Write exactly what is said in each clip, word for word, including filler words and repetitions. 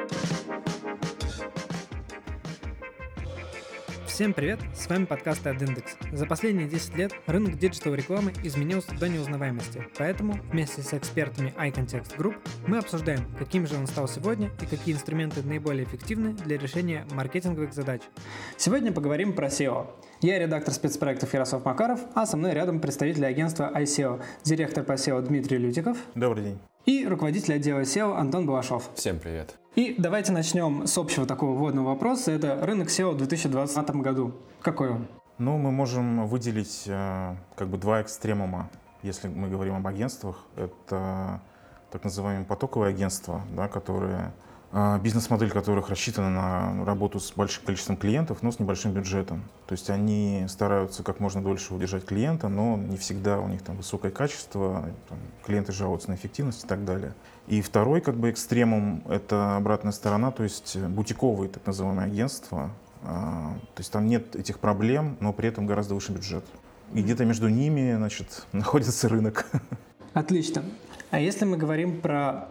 Всем привет, с вами подкаст AdIndex. За последние десять лет рынок диджитал-рекламы изменился до неузнаваемости, поэтому вместе с экспертами iContext Group мы обсуждаем, каким же он стал сегодня и какие инструменты наиболее эффективны для решения маркетинговых задач. Сегодня поговорим про сео. Я редактор спецпроектов Ярослав Макаров, а со мной рядом представитель агентства iSeo, директор по сео Дмитрий Лютиков. Добрый день. И руководитель отдела сео Антон Балашов. Всем привет. И давайте начнем с общего такого вводного вопроса. Это рынок сео в две тысячи двадцатом году. Какой он? Ну, мы можем выделить э, как бы два экстремума, если мы говорим об агентствах. Это так называемые потоковые агентства, да, которые, э, бизнес-модель которых рассчитана на работу с большим количеством клиентов, но с небольшим бюджетом. То есть они стараются как можно дольше удержать клиента, но не всегда у них там высокое качество, там, клиенты жалуются на эффективность и так далее. И второй как бы экстремум — это обратная сторона, то есть бутиковые так называемые агентства. То есть там нет этих проблем, но при этом гораздо выше бюджет. И где-то между ними, значит, находится рынок. Отлично. А если мы говорим про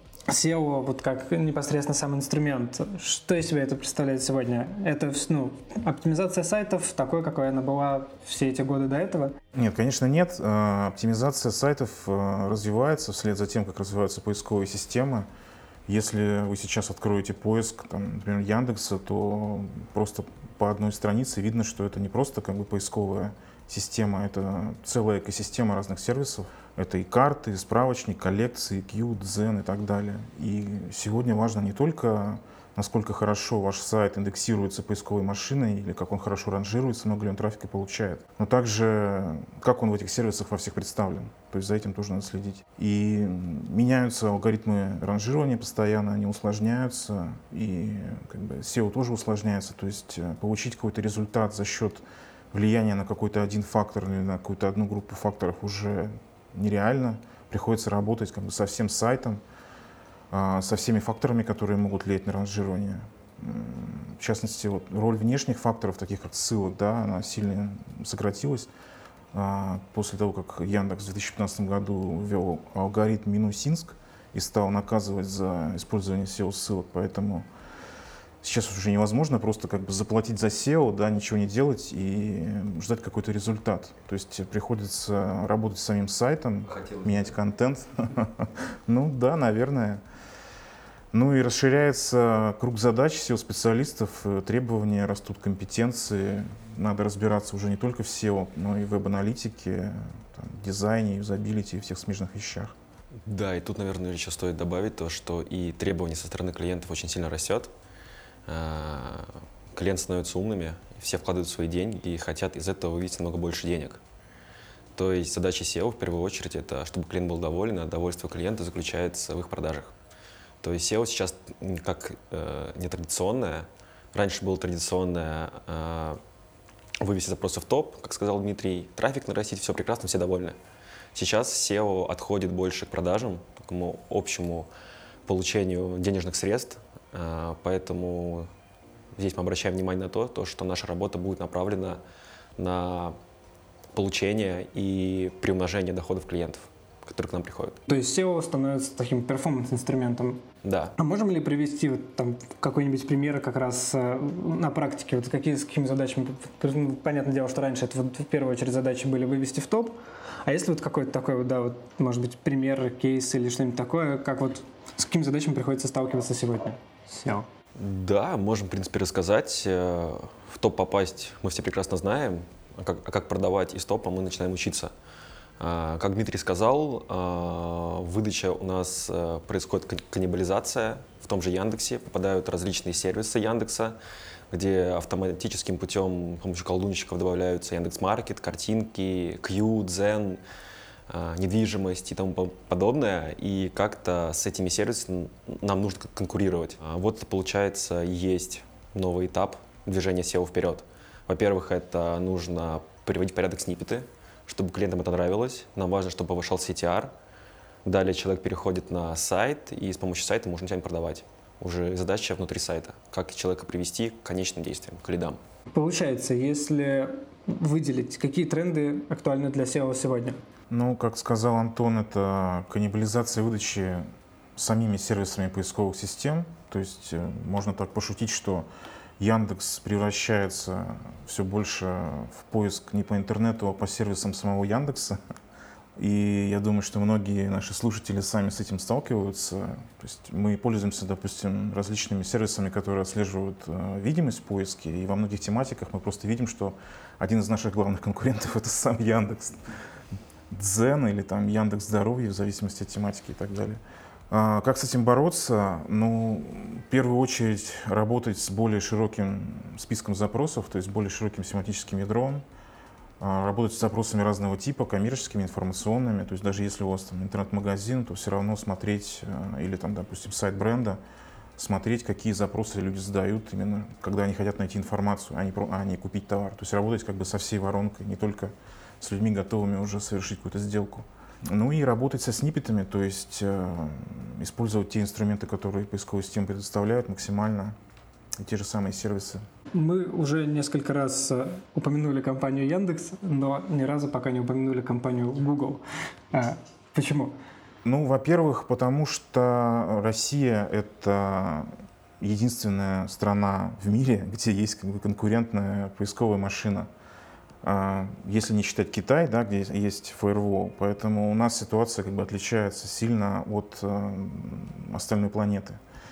сео, вот как непосредственно сам инструмент, что из себя это представляет сегодня? Это, ну, оптимизация сайтов такой, какой она была все эти годы до этого? Нет, конечно, нет. Оптимизация сайтов развивается вслед за тем, как развиваются поисковые системы. Если вы сейчас откроете поиск, там, например, Яндекса, то просто по одной странице видно, что это не просто как бы поисковая система, это целая экосистема разных сервисов. Это и карты, и справочник, коллекции, Q, Дзен и так далее. И сегодня важно не только, насколько хорошо ваш сайт индексируется поисковой машиной или как он хорошо ранжируется, много ли он трафика получает, но также как он в этих сервисах во всех представлен. То есть за этим тоже надо следить. И меняются алгоритмы ранжирования постоянно, они усложняются, и как бы сео тоже усложняется. То есть получить какой-то результат за счет влияния на какой-то один фактор или на какую-то одну группу факторов уже нереально. Приходится работать как бы со всем сайтом, со всеми факторами, которые могут влиять на ранжирование. В частности, вот, роль внешних факторов, таких как ссылок, да, она сильно сократилась после того, как Яндекс в две тысячи пятнадцатом году ввел алгоритм Минусинск и стал наказывать за использование сео-ссылок. Поэтому сейчас уже невозможно просто как бы заплатить за сео, да, ничего не делать и ждать какой-то результат. То есть приходится работать с самим сайтом, Хотелось менять контент. Ну да, наверное. Ну и расширяется круг задач сео-специалистов, требования растут, компетенции. Надо разбираться уже не только в сео, но и в веб-аналитике, там, дизайне, юзабилити и всех смежных вещах. Да, и тут, наверное, еще стоит добавить то, что и требования со стороны клиентов очень сильно растет. Клиенты становятся умными, все вкладывают свои деньги и хотят из этого вывести намного больше денег. То есть задача сео в первую очередь это, чтобы клиент был доволен, а довольство клиента заключается в их продажах. То есть сео сейчас как э, нетрадиционное. Раньше было традиционное э, вывести запросы в топ, как сказал Дмитрий, трафик нарастить, все прекрасно, все довольны. Сейчас сео отходит больше к продажам, к такому общему получению денежных средств. Поэтому здесь мы обращаем внимание на то, то, что наша работа будет направлена на получение и приумножение доходов клиентов, которые к нам приходят. То есть сео становится таким перформанс-инструментом? Да. А можем ли привести вот, там, какой-нибудь пример как раз э, на практике? Вот какие, с какими задачами? Понятное дело, что раньше это вот, в первую очередь задачи были вывести в топ. А если вот какой-то такой, вот, да, вот, может быть, пример, кейс или что-нибудь такое, как вот с какими задачами приходится сталкиваться сегодня? сео. Да, можем, в принципе, рассказать. В топ попасть мы все прекрасно знаем, а как, а как продавать из топа мы начинаем учиться. Как Дмитрий сказал, выдача у нас происходит каннибализация. В том же Яндексе попадают различные сервисы Яндекса, где автоматическим путем с помощью колдунщиков добавляются Яндекс.Маркет, картинки, Q, Дзен, недвижимость и тому подобное, и как-то с этими сервисами нам нужно конкурировать. Вот это, получается, есть новый этап движения сео вперед. Во-первых, это нужно приводить в порядок сниппеты, чтобы клиентам это нравилось. Нам важно, чтобы повышался си ти ар. Далее человек переходит на сайт, и с помощью сайта можно начать продавать. Уже задача внутри сайта, как человека привести к конечным действиям, к лидам. Получается, если выделить, какие тренды актуальны для сео сегодня? Ну, как сказал Антон, это каннибализация выдачи самими сервисами поисковых систем. То есть э, можно так пошутить, что Яндекс превращается все больше в поиск не по интернету, а по сервисам самого Яндекса. И я думаю, что многие наши слушатели сами с этим сталкиваются. То есть мы пользуемся, допустим, различными сервисами, которые отслеживают э, видимость в поиске. И во многих тематиках мы просто видим, что один из наших главных конкурентов — это сам Яндекс. Дзен или там Яндекс Здоровье, в зависимости от тематики и так далее. А как с этим бороться? Ну, в первую очередь работать с более широким списком запросов, то есть более широким семантическим ядром, работать с запросами разного типа, коммерческими, информационными. То есть даже если у вас там интернет-магазин, то все равно смотреть, или там, допустим, сайт бренда, смотреть, какие запросы люди задают именно, когда они хотят найти информацию, а не, а не купить товар. То есть работать как бы со всей воронкой, не только с людьми, готовыми уже совершить какую-то сделку. Ну и работать со сниппетами, то есть э, использовать те инструменты, которые поисковая система предоставляет, максимально, и те же самые сервисы. Мы уже несколько раз упомянули компанию Яндекс, но ни разу пока не упомянули компанию Google. А, почему? Ну, во-первых, потому что Россия — это единственная страна в мире, где есть как бы конкурентная поисковая машина. Если не считать Китай, да, где есть Firewall. Поэтому у нас ситуация как бы отличается сильно от э, остальной планеты.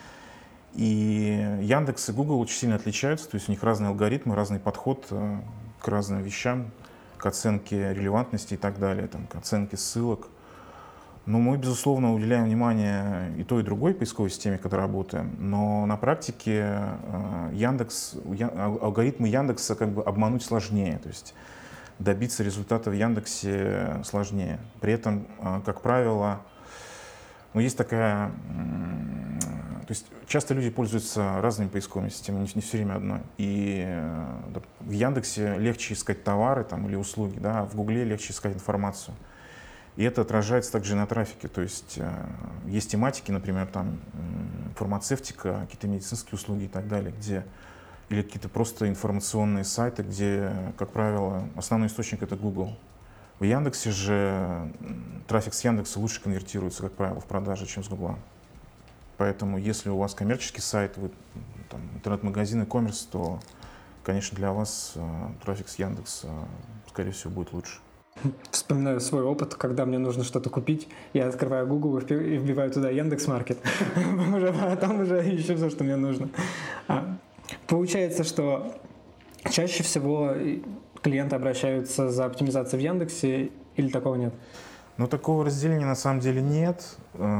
И Яндекс и Google очень сильно отличаются, то есть у них разные алгоритмы, разный подход э, к разным вещам, к оценке релевантности и так далее, там, к оценке ссылок. Но мы, безусловно, уделяем внимание и той, и другой поисковой системе, когда работаем. Но на практике э, Яндекс, я, алгоритмы Яндекса как бы обмануть сложнее. То есть добиться результата в Яндексе сложнее. При этом, э, как правило, ну, есть такая... Э, то есть часто люди пользуются разными поисковыми системами, не, не все время одной. И э, в Яндексе легче искать товары там, или услуги, да, а в Гугле легче искать информацию. И это отражается также и на трафике. То есть э, есть тематики, например, там э, фармацевтика, какие-то медицинские услуги и так далее, где, или какие-то просто информационные сайты, где, как правило, основной источник — это Google. В Яндексе же трафик с Яндекса лучше конвертируется, как правило, в продажи, чем с Гугла. Поэтому если у вас коммерческий сайт, вы, там, интернет-магазин, e-commerce, то, конечно, для вас э, трафик с Яндекса, скорее всего, будет лучше. Вспоминаю свой опыт, когда мне нужно что-то купить, я открываю Google и вбиваю туда Яндекс.Маркет, а там уже ищу все, что мне нужно. Получается, что чаще всего клиенты обращаются за оптимизацией в Яндексе, или такого нет? Ну, такого разделения на самом деле нет.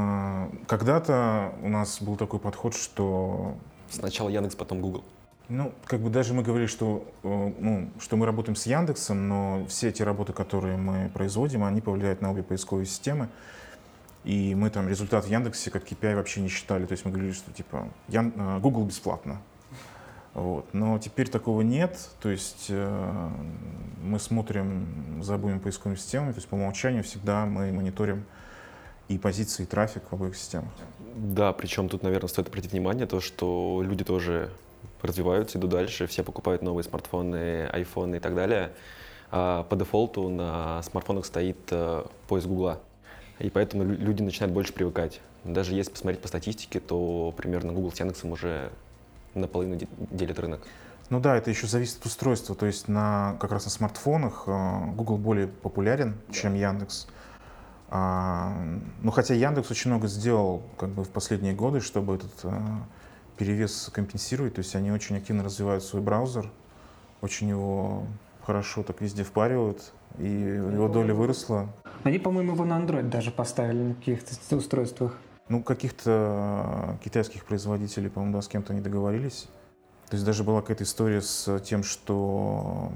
Когда-то у нас был такой подход, что... Сначала Яндекс, потом Google. Ну, как бы даже мы говорили, что, ну, что мы работаем с Яндексом, но все эти работы, которые мы производим, они повлияют на обе поисковые системы. И мы там результат в Яндексе как кей пи ай вообще не считали. То есть мы говорили, что типа Ян... Google бесплатно. Вот. Но теперь такого нет. То есть э, мы смотрим за обоими поисковыми системами. То есть по умолчанию всегда мы мониторим и позиции, и трафик в обоих системах. Да, причем тут, наверное, стоит обратить внимание, то, что люди тоже развиваются, идут дальше, все покупают новые смартфоны, айфоны и так далее. А по дефолту на смартфонах стоит э, поиск Гугла. И поэтому люди начинают больше привыкать. Даже если посмотреть по статистике, то примерно Google с Яндексом уже наполовину делит рынок. Ну да, это еще зависит от устройства. То есть на, как раз на смартфонах э, Google более популярен, чем Яндекс. А, ну хотя Яндекс очень много сделал как бы в последние годы, чтобы этот э, перевес компенсировать. То есть они очень активно развивают свой браузер, очень его хорошо так везде впаривают, и его доля выросла. Они, по-моему, его на Android даже поставили на каких-то устройствах. Ну, каких-то китайских производителей, по-моему, да, с кем-то они договорились. То есть даже была какая-то история с тем, что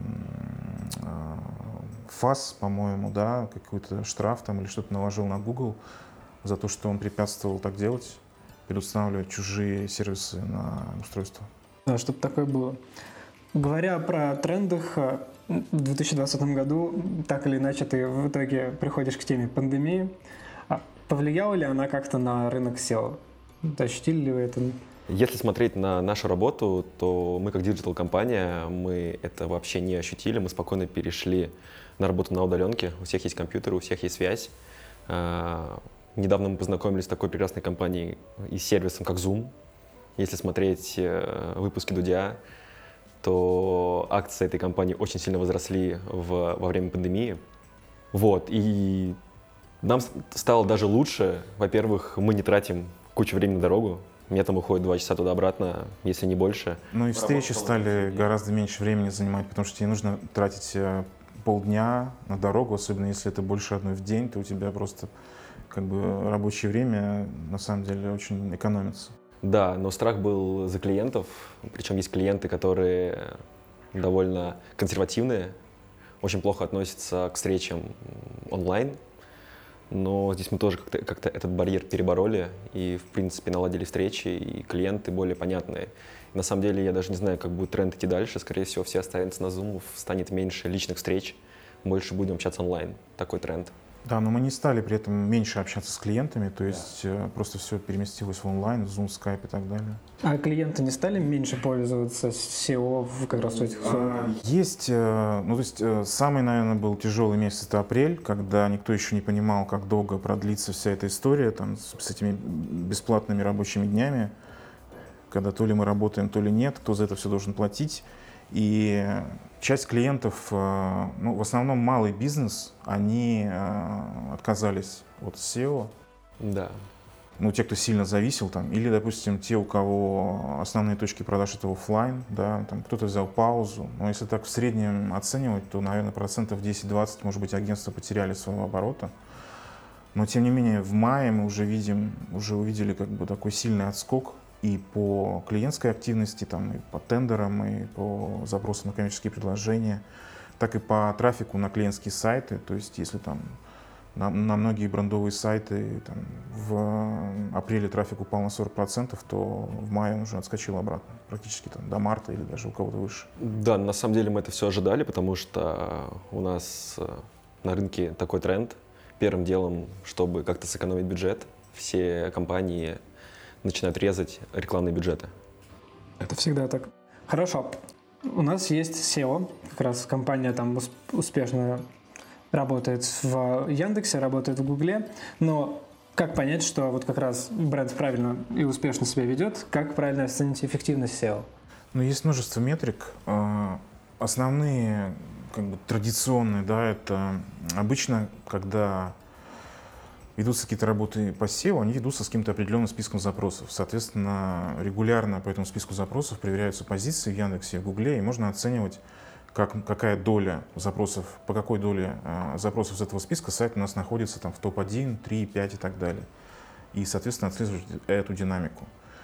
ФАС, по-моему, да, какой-то штраф там или что-то наложил на Google за то, что он препятствовал так делать, предустанавливать чужие сервисы на устройство. Да, чтобы такое было. Говоря про трендах, в две тысячи двадцатом году так или иначе ты в итоге приходишь к теме пандемии. Повлияла ли она как-то на рынок сео? Ощутили ли вы это? Если смотреть на нашу работу, то мы как диджитал-компания, мы это вообще не ощутили. Мы спокойно перешли на работу на удаленке. У всех есть компьютеры, у всех есть связь. Недавно мы познакомились с такой прекрасной компанией и сервисом, как Zoom. Если смотреть э, выпуски Дудя, то акции этой компании очень сильно возросли в, во время пандемии. Вот, и нам стало даже лучше. Во-первых, мы не тратим кучу времени на дорогу. Мне там уходит два часа туда-обратно, если не больше. Ну и встречи стали гораздо меньше времени занимать, потому что тебе нужно тратить полдня на дорогу, особенно если это больше одной в день, то у тебя просто как бы рабочее время на самом деле очень экономится. Да, но страх был за клиентов. Причем есть клиенты, которые довольно консервативные, очень плохо относятся к встречам онлайн. Но здесь мы тоже как-то, как-то этот барьер перебороли и, в принципе, наладили встречи, и клиенты более понятные. И на самом деле я даже не знаю, как будет тренд идти дальше. Скорее всего, все останутся на Zoom, станет меньше личных встреч, больше будем общаться онлайн. Такой тренд. Да, но мы не стали при этом меньше общаться с клиентами, то есть да. просто все переместилось в онлайн, Zoom, Skype и так далее. А клиенты не стали меньше пользоваться сео в как раз в этих... Есть, ну то есть самый, наверное, был тяжелый месяц — это апрель, когда никто еще не понимал, как долго продлится вся эта история там, с этими бесплатными рабочими днями, когда то ли мы работаем, то ли нет, кто за это все должен платить. И часть клиентов, ну, в основном малый бизнес, они отказались от сео. Да. Ну, те, кто сильно зависел там, или, допустим, те, у кого основные точки продаж — это офлайн, да, там кто-то взял паузу. Но если так в среднем оценивать, то, наверное, процентов десять-двадцать, может быть, агентства потеряли своего оборота. Но, тем не менее, в мае мы уже видим, уже увидели как бы такой сильный отскок и по клиентской активности, там, и по тендерам, и по запросам на коммерческие предложения, так и по трафику на клиентские сайты. То есть, если там на, на многие брендовые сайты там, в апреле трафик упал на сорок процентов, то в мае он уже отскочил обратно, практически там, до марта или даже у кого-то выше. Да, на самом деле мы это все ожидали, потому что у нас на рынке такой тренд. Первым делом, чтобы как-то сэкономить бюджет, все компании начинают резать рекламные бюджеты. Это всегда так. Хорошо. У нас есть сео, как раз компания там успешно работает в Яндексе, работает в Гугле, но как понять, что вот как раз бренд правильно и успешно себя ведет, как правильно оценить эффективность сео? Ну, есть множество метрик. Основные, как бы традиционные, да, это обычно, когда ведутся какие-то работы по сео, они ведутся с каким-то определенным списком запросов. Соответственно, регулярно по этому списку запросов проверяются позиции в Яндексе, в Гугле, и можно оценивать, как, какая доля запросов, по какой доле э, запросов из этого списка сайт у нас находится там, в топ один, три, пять и так далее. И, соответственно, отслеживать эту динамику.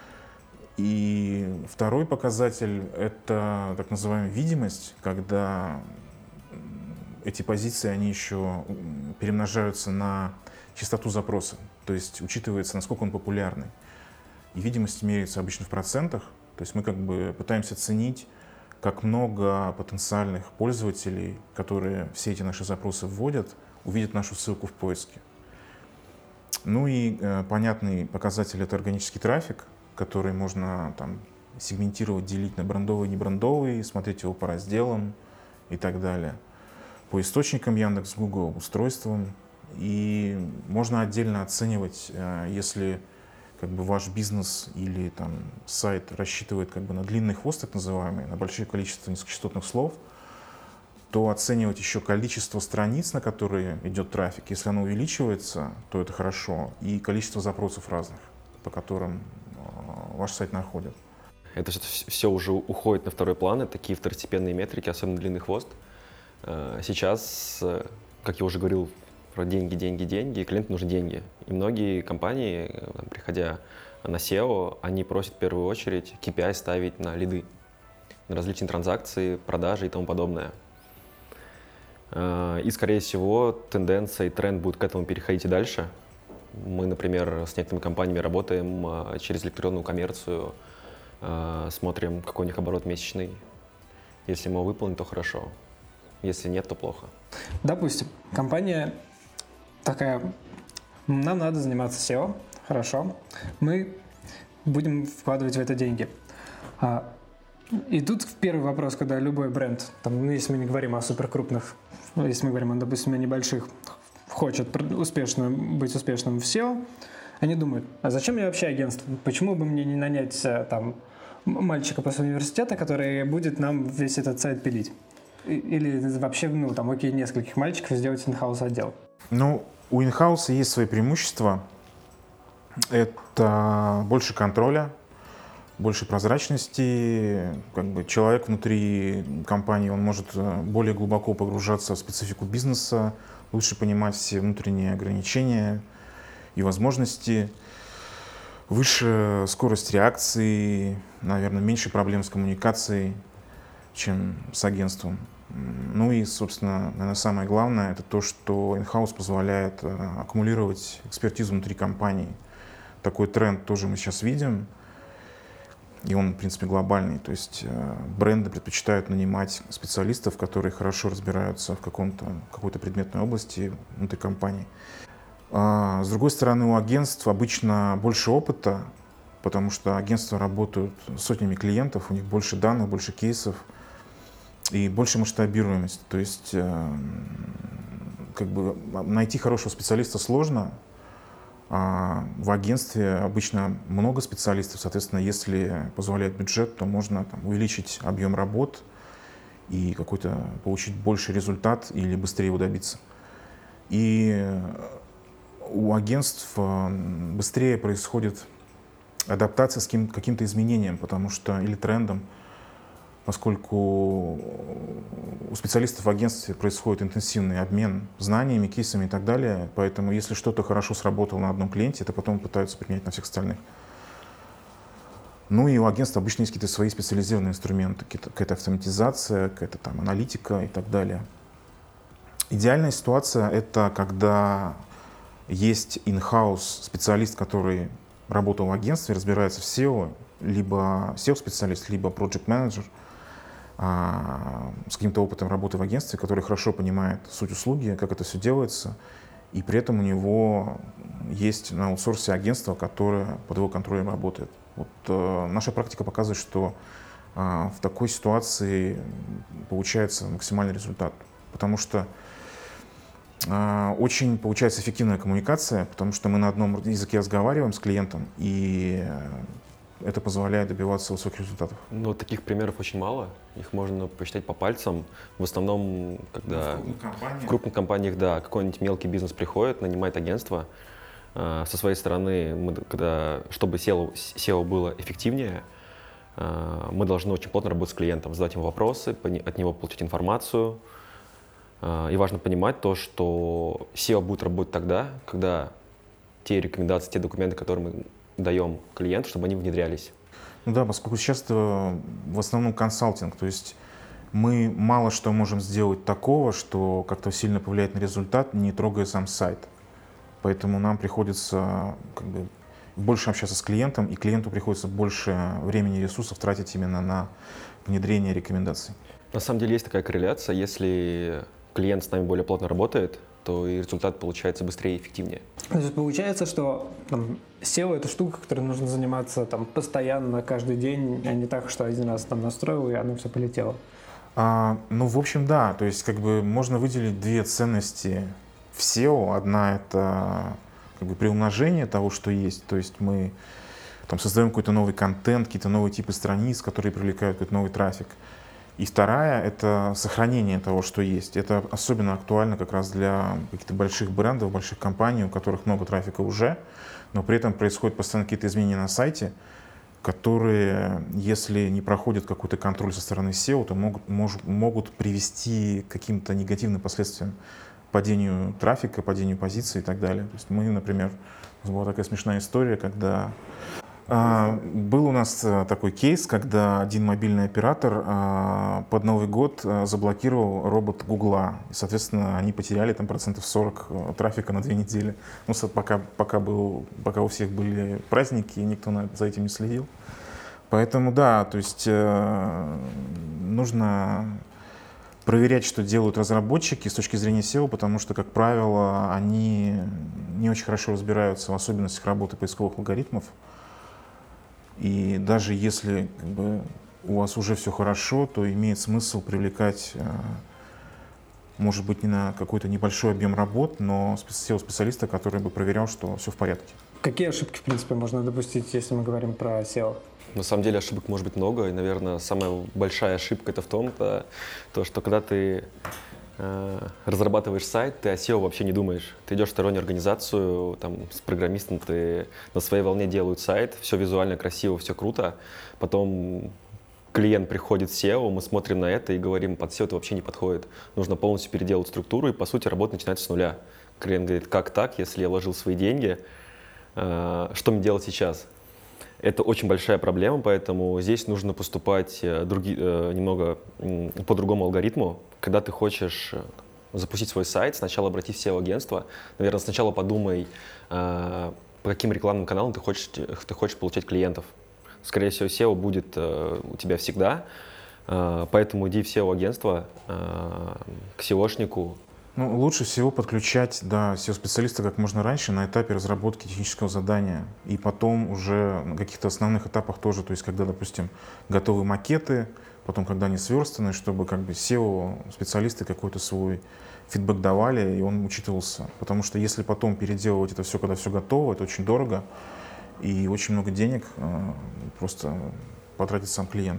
И второй показатель — это так называемая видимость, когда эти позиции, они еще перемножаются на частоту запроса, то есть учитывается, насколько он популярный. И видимость меряется обычно в процентах, то есть мы как бы пытаемся оценить, как много потенциальных пользователей, которые все эти наши запросы вводят, увидят нашу ссылку в поиске. Ну и э, понятный показатель — это органический трафик, который можно там сегментировать, делить на брендовый и небрендовый, смотреть его по разделам и так далее. По источникам Яндекс, Google, устройствам. И можно отдельно оценивать, если как бы ваш бизнес или там сайт рассчитывает как бы на длинный хвост, так называемый, на большое количество низкочастотных слов, то оценивать еще количество страниц, на которые идет трафик. Если оно увеличивается, то это хорошо, и количество запросов разных, по которым ваш сайт находит. Это все уже уходит на второй план, это такие второстепенные метрики, особенно длинный хвост. Сейчас, как я уже говорил, про деньги, деньги, деньги, клиенту нужны деньги. И многие компании, приходя на сео, они просят в первую очередь кей пи ай ставить на лиды, на различные транзакции, продажи и тому подобное. И, скорее всего, тенденция и тренд будет к этому переходить и дальше. Мы, например, с некоторыми компаниями работаем через электронную коммерцию, смотрим, какой у них оборот месячный. Если мы его выполним, то хорошо. Если нет, то плохо. Допустим, компания такая: нам надо заниматься сео, хорошо, мы будем вкладывать в это деньги. А, и тут первый вопрос, когда любой бренд, там, ну, если мы не говорим о суперкрупных, если мы говорим, допустим, о небольших, хочет успешно, быть успешным в сео, они думают, а зачем мне вообще агентство? Почему бы мне не нанять там мальчика после университета, который будет нам весь этот сайт пилить? Или вообще, ну, там, окей, нескольких мальчиков сделать in-house отдел? Ну, у in-house есть свои преимущества. Это больше контроля, больше прозрачности. Как бы человек внутри компании, он может более глубоко погружаться в специфику бизнеса, лучше понимать все внутренние ограничения и возможности. Выше скорость реакции, наверное, меньше проблем с коммуникацией, чем с агентством. Ну и, собственно, наверное, самое главное, это то, что in-house позволяет аккумулировать экспертизу внутри компании. Такой тренд тоже мы сейчас видим, и он, в принципе, глобальный. То есть бренды предпочитают нанимать специалистов, которые хорошо разбираются в каком-то, какой-то предметной области внутри компании. А с другой стороны, у агентств обычно больше опыта, потому что агентства работают с сотнями клиентов, у них больше данных, больше кейсов и больше масштабируемость. То есть как бы найти хорошего специалиста сложно, а в агентстве обычно много специалистов, соответственно, если позволяет бюджет, то можно там увеличить объем работ и какой-то получить больший результат или быстрее его добиться. И у агентств быстрее происходит адаптация с каким-то изменением, потому что или трендом, поскольку у специалистов в агентстве происходит интенсивный обмен знаниями, кейсами и так далее. Поэтому если что-то хорошо сработало на одном клиенте, это потом пытаются применять на всех остальных. Ну и у агентства обычно есть какие-то свои специализированные инструменты, какая-то автоматизация, какая-то там аналитика и так далее. Идеальная ситуация — это когда есть in-house специалист, который работал в агентстве, разбирается в сео, либо сео-специалист, либо project-менеджер а, с каким-то опытом работы в агентстве, который хорошо понимает суть услуги, как это все делается, и при этом у него есть на аутсорсе агентство, которое под его контролем работает. Вот, э, наша практика показывает, что э, в такой ситуации получается максимальный результат, потому что э, очень получается эффективная коммуникация, потому что мы на одном языке разговариваем с клиентом, и это позволяет добиваться высоких результатов. Но таких примеров очень мало. Их можно посчитать по пальцам. В основном, когда в крупных, в крупных компаниях, да, какой-нибудь мелкий бизнес приходит, нанимает агентство. Со своей стороны, мы, когда, чтобы сео, сео было эффективнее, мы должны очень плотно работать с клиентом, задать ему вопросы, от него получить информацию. И важно понимать то, что сео будет работать тогда, когда те рекомендации, те документы, которые мы даем клиенту, чтобы они внедрялись. Ну да, поскольку сейчас это в основном консалтинг, то есть мы мало что можем сделать такого, что как-то сильно повлияет на результат, не трогая сам сайт. Поэтому нам приходится как бы больше общаться с клиентом, и клиенту приходится больше времени и ресурсов тратить именно на внедрение рекомендаций. На самом деле есть такая корреляция. Если клиент с нами более плотно работает, то и результат получается быстрее и эффективнее. То есть получается, что там, сео — это штука, которой нужно заниматься там, постоянно, каждый день, а не так, что один раз там настроил, и оно все полетело. А, ну, в общем, да. То есть как бы можно выделить две ценности в сео. Одна — это как бы приумножение того, что есть. То есть мы там создаем какой-то новый контент, какие-то новые типы страниц, которые привлекают какой-то новый трафик. И вторая — это сохранение того, что есть. Это особенно актуально как раз для каких-то больших брендов, больших компаний, у которых много трафика уже, но при этом происходят постоянно какие-то изменения на сайте, которые, если не проходят какой-то контроль со стороны сео, то могут, мож, могут привести к каким-то негативным последствиям, падению трафика, падению позиций и так далее. То есть мы, например, у нас была такая смешная история, когда А, был у нас такой кейс, когда один мобильный оператор а, под Новый год а, заблокировал робот Гугла. И, соответственно, они потеряли там процентов сорок трафика на две недели. Ну, пока, пока, был, пока у всех были праздники, и никто на, за этим не следил. Поэтому, да, то есть э, нужно проверять, что делают разработчики с точки зрения сео, потому что, как правило, они не очень хорошо разбираются в особенностях работы поисковых алгоритмов. И даже если как бы, у вас уже все хорошо, то имеет смысл привлекать э, может быть, не на какой-то небольшой объем работ, но сео-специалиста, который бы проверял, что все в порядке. Какие ошибки, в принципе, можно допустить, если мы говорим про сео? На самом деле ошибок может быть много, и, наверное, самая большая ошибка это в том, то, то что когда ты э, разрабатываешь сайт, ты о сео вообще не думаешь. Ты идешь в стороннюю организацию, там, с программистом, ты на своей волне делают сайт, все визуально красиво, все круто, потом клиент приходит в сео, мы смотрим на это и говорим, под сео это вообще не подходит. Нужно полностью переделать структуру, и, по сути, работа начинается с нуля. Клиент говорит, как так, если я вложил свои деньги, э, что мне делать сейчас? Это очень большая проблема, поэтому здесь нужно поступать други, немного по другому алгоритму. Когда ты хочешь запустить свой сайт, сначала обратись в сео-агентство. Наверное, сначала подумай, по каким рекламным каналам ты хочешь, ты хочешь получать клиентов. Скорее всего, сео будет у тебя всегда, поэтому иди в сео-агентство, к сеошнику. Ну, лучше всего подключать да, сео-специалиста как можно раньше на этапе разработки технического задания. И потом уже на каких-то основных этапах тоже. То есть, когда, допустим, готовы макеты, потом, когда они сверстаны, чтобы как бы сео-специалисты какой-то свой фидбэк давали, и он учитывался. Потому что если потом переделывать это все, когда все готово, это очень дорого, и очень много денег э, просто потратит сам клиент.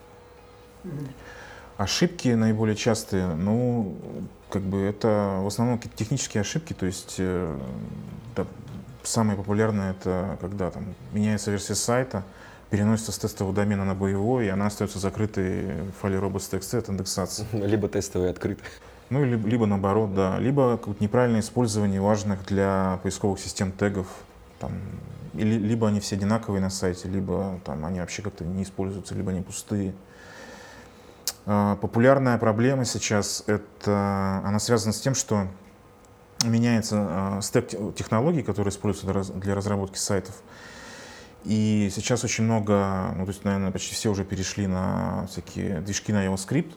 Ошибки наиболее частые, ну, как бы это в основном какие-то технические ошибки, то есть э, да, самое популярное это когда там меняется версия сайта, переносится с тестового домена на боевой, и она остается закрытой в файле robots.txt от индексации. Либо тестовый открыт. Ну, либо, либо наоборот, да, либо какое-то неправильное использование важных для поисковых систем тегов, там, или, либо они все одинаковые на сайте, либо там они вообще как-то не используются, либо они пустые. Популярная проблема сейчас, это, она связана с тем, что меняется стек технологий, которые используются для разработки сайтов. И сейчас очень много, ну, то есть, наверное, почти все уже перешли на всякие движки на JavaScript.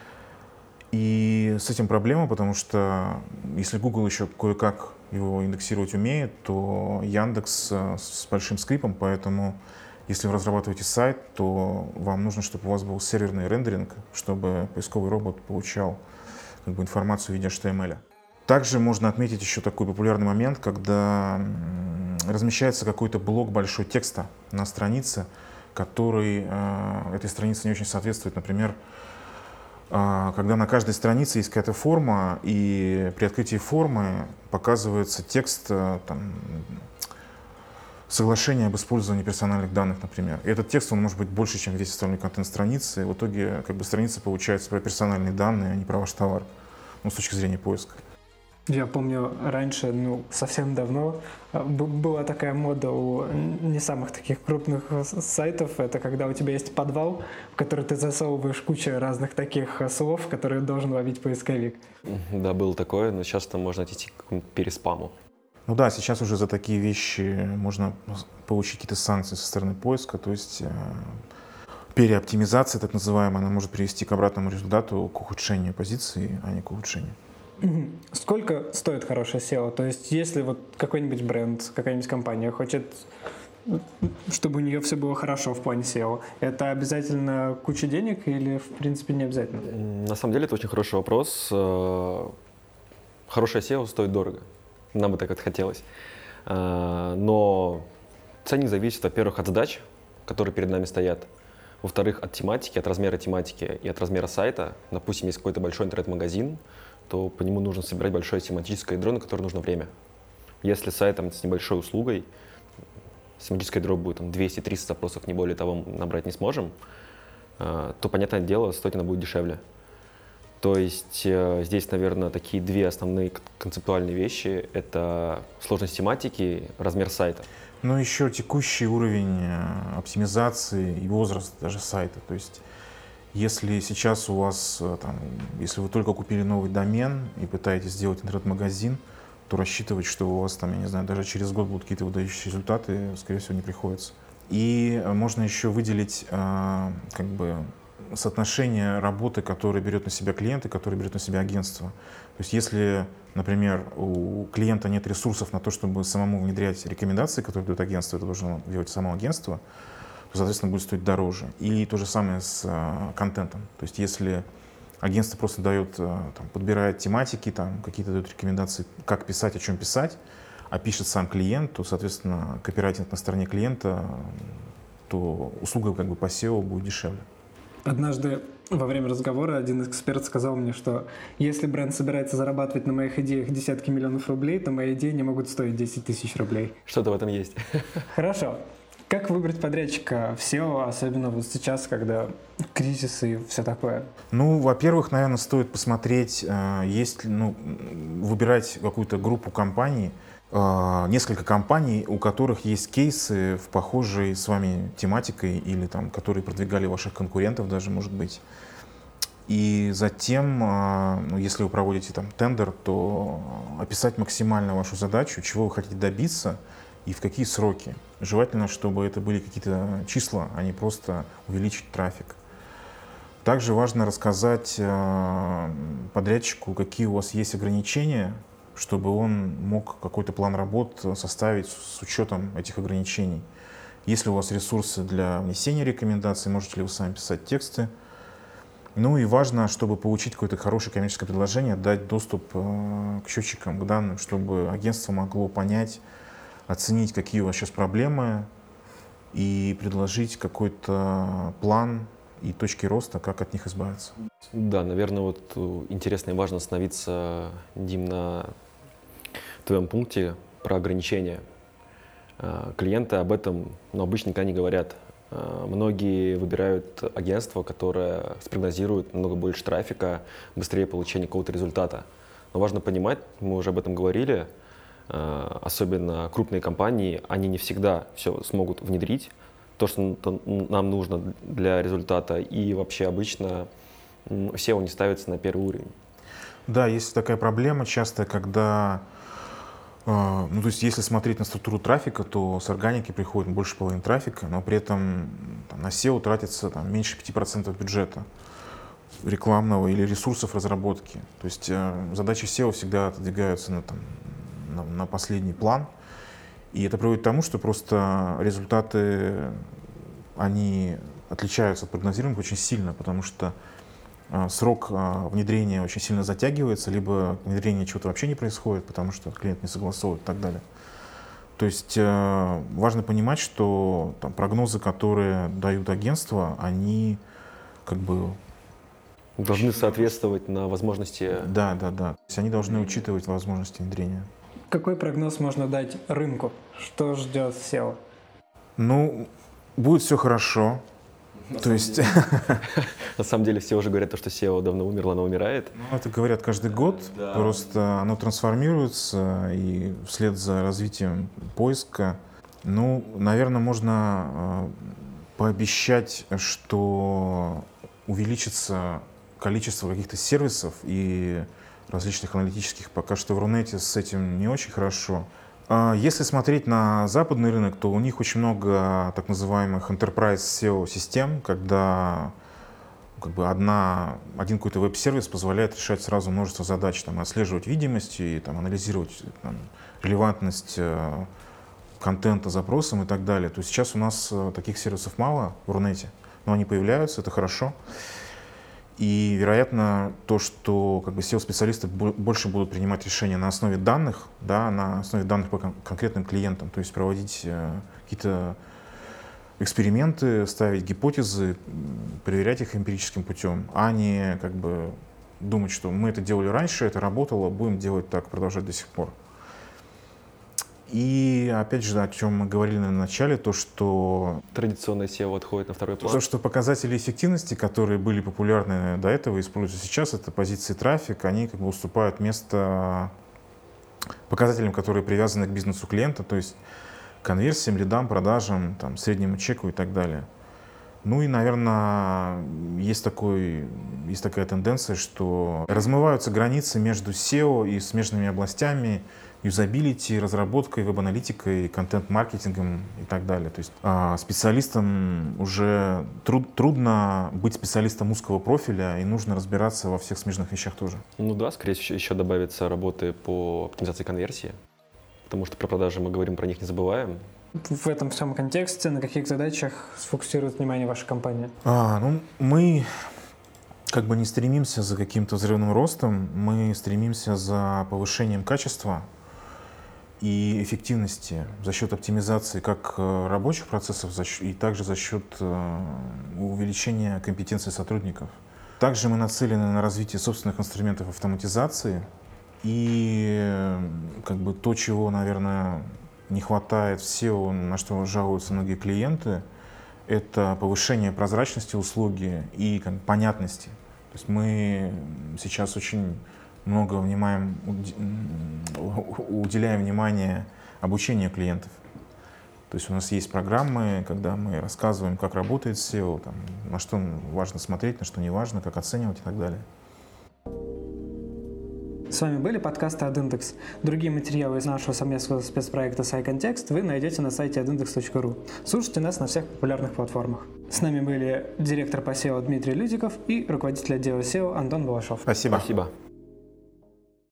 И с этим проблема, потому что если Google еще кое-как его индексировать умеет, то Яндекс с большим скрипом, поэтому если вы разрабатываете сайт, то вам нужно, чтобы у вас был серверный рендеринг, чтобы поисковый робот получал как бы, информацию в виде эйч ти эм эл. Также можно отметить еще такой популярный момент, когда размещается какой-то блок большой текста на странице, который э, этой странице не очень соответствует. Например, э, когда на каждой странице есть какая-то форма, и при открытии формы показывается текст э, там, соглашение об использовании персональных данных, например. И этот текст, он может быть больше, чем весь остальной контент страницы. И в итоге как бы, страница получается про персональные данные, а не про ваш товар, ну, с точки зрения поиска. Я помню, раньше, ну, совсем давно, была такая мода у не самых таких крупных сайтов. Это когда у тебя есть подвал, в который ты засовываешь кучу разных таких слов, которые должен ловить поисковик. Да, было такое, но сейчас там можно отойти к какому-то переспаму. Ну да, сейчас уже за такие вещи можно получить какие-то санкции со стороны поиска, то есть э, переоптимизация, так называемая, она может привести к обратному результату, к ухудшению позиции, а не к улучшению. Сколько стоит хорошее сео? То есть если вот какой-нибудь бренд, какая-нибудь компания хочет, чтобы у нее все было хорошо в плане сео, это обязательно куча денег или в принципе не обязательно? На самом деле это очень хороший вопрос. Хорошее сео стоит дорого. Нам бы так это хотелось. Но ценник зависит, во-первых, от задач, которые перед нами стоят. Во-вторых, от тематики, от размера тематики и от размера сайта. Допустим, есть какой-то большой интернет-магазин, то по нему нужно собирать большое семантическое ядро, на которое нужно время. Если сайт там, с небольшой услугой, семантическое ядро будет там, двести-триста запросов, не более того, набрать не сможем, то, понятное дело, стоить оно будет дешевле. То есть э, здесь, наверное, такие две основные концептуальные вещи. Это сложность тематики, размер сайта. Но еще текущий уровень оптимизации и возраст даже сайта. То есть если сейчас у вас, там, если вы только купили новый домен и пытаетесь сделать интернет-магазин, то рассчитывать, что у вас там, я не знаю, даже через год будут какие-то выдающиеся результаты, скорее всего, не приходится. И можно еще выделить э, как бы соотношение работы, которое берет на себя клиент и которое берет на себя агентство. То есть если, например, у клиента нет ресурсов на то, чтобы самому внедрять рекомендации, которые дает агентство, это должно делать само агентство, то, соответственно, будет стоить дороже. И то же самое с а, контентом. То есть если Агентство просто дает, там, подбирает тематики, там, какие-то дает рекомендации, как писать, о чем писать, а пишет сам клиент, то, соответственно, копирайтинг на стороне клиента, то услуга как бы по сео будет дешевле. Однажды во время разговора один эксперт сказал мне, что если бренд собирается зарабатывать на моих идеях десятки миллионов рублей, то мои идеи не могут стоить десять тысяч рублей. Что-то в этом есть. Хорошо. Как выбрать подрядчика в сео, особенно вот сейчас, когда кризис и все такое? Ну, во-первых, наверное, стоит посмотреть, есть ли, ну, выбирать какую-то группу компаний, несколько компаний, у которых есть кейсы в похожей с вами тематикой или там, которые продвигали ваших конкурентов даже, может быть. И затем, ну, если вы проводите там тендер, то описать максимально вашу задачу, чего вы хотите добиться и в какие сроки. Желательно, чтобы это были какие-то числа, а не просто увеличить трафик. Также важно рассказать подрядчику, какие у вас есть ограничения, чтобы он мог какой-то план работ составить с учетом этих ограничений. Есть ли у вас ресурсы для внесения рекомендаций, можете ли вы сами писать тексты. Ну и важно, чтобы получить какое-то хорошее коммерческое предложение, дать доступ к счетчикам, к данным, чтобы агентство могло понять, оценить, какие у вас сейчас проблемы, и предложить какой-то план и точки роста, как от них избавиться. Да, наверное, вот интересно и важно остановиться, Дим, на твоем пункте про ограничения. Клиенты об этом, ну, обычно никогда не говорят. Многие выбирают агентство, которое спрогнозирует намного больше трафика, быстрее получения какого-то результата. Но важно понимать, мы уже об этом говорили, особенно крупные компании, они не всегда все смогут внедрить, то, что нам нужно для результата, и вообще обычно сео не ставится на первый уровень. Да, есть такая проблема часто, когда, ну, то есть если смотреть на структуру трафика, то с органики приходит больше половины трафика, но при этом там, на сео тратится там, меньше пяти процентов бюджета рекламного или ресурсов разработки. То есть э, задачи сео всегда отодвигаются на, там, на, на последний план. И это приводит к тому, что просто результаты, они отличаются от прогнозируемых очень сильно, потому что э, срок э, внедрения очень сильно затягивается, либо внедрение чего-то вообще не происходит, потому что клиент не согласовывает и так далее. То есть э, важно понимать, что там, прогнозы, которые дают агентства, они как бы должны соответствовать на возможности. Да, да, да. То есть они должны учитывать возможности внедрения. Какой прогноз можно дать рынку? Что ждет сео? Ну, будет все хорошо. На То есть... На самом деле все уже говорят, что сео давно умерло, оно умирает. Ну, это говорят каждый год, да. Просто оно трансформируется, и вслед за развитием поиска, ну, наверное, можно э, пообещать, что увеличится количество каких-то сервисов и различных аналитических. Пока что в Рунете с этим не очень хорошо. Если смотреть на западный рынок, то у них очень много так называемых enterprise сео систем, когда как бы одна, один какой-то веб-сервис позволяет решать сразу множество задач, там, отслеживать видимость и там, анализировать там, релевантность э, контента запросам и так далее. То есть сейчас у нас таких сервисов мало в Рунете, но они появляются, это хорошо. И, вероятно, то, что как бы, сео-специалисты больше будут принимать решения на основе данных, да, на основе данных по кон- конкретным клиентам, то есть проводить э, какие-то эксперименты, ставить гипотезы, проверять их эмпирическим путем, а не как бы, думать, что мы это делали раньше, это работало, будем делать так, продолжать до сих пор. И опять же, о чем мы говорили на начале, то, что традиционное сео отходит на второй план. То, что показатели эффективности, которые были популярны до этого, используются сейчас, это позиции трафик, они как бы уступают место показателям, которые привязаны к бизнесу клиента, то есть конверсиям, лидам, продажам, там, среднему чеку и так далее. Ну и, наверное, есть, такой, есть такая тенденция, что размываются границы между сео и смежными областями, юзабилити, разработкой, веб-аналитикой, контент-маркетингом и так далее. То есть а, специалистам уже труд, трудно быть специалистом узкого профиля, и нужно разбираться во всех смежных вещах тоже. Ну да, скорее всего, еще добавится работы по оптимизации конверсии, потому что про продажи мы говорим, про них не забываем. В этом всем контексте на каких задачах сфокусирует внимание ваша компания? А, ну, мы как бы не стремимся за каким-то взрывным ростом, мы стремимся за повышением качества и эффективности за счет оптимизации как э, рабочих процессов за счет, и также за счет э, увеличения компетенции сотрудников. Также мы нацелены на развитие собственных инструментов автоматизации и э, как бы то, чего, наверное, не хватает в сео, на что жалуются многие клиенты, это повышение прозрачности услуги и как, понятности. То есть мы сейчас очень много внимаем, уделяем внимание обучению клиентов. То есть у нас есть программы, когда мы рассказываем, как работает сео, там, на что важно смотреть, на что не важно, как оценивать и так далее. С вами были подкасты AdIndex. Другие материалы из нашего совместного спецпроекта SciContext вы найдете на сайте адиндекс точка ру. Слушайте нас на всех популярных платформах. С нами были директор по сео Дмитрий Лютиков и руководитель отдела сео Антон Балашов. Спасибо. Спасибо.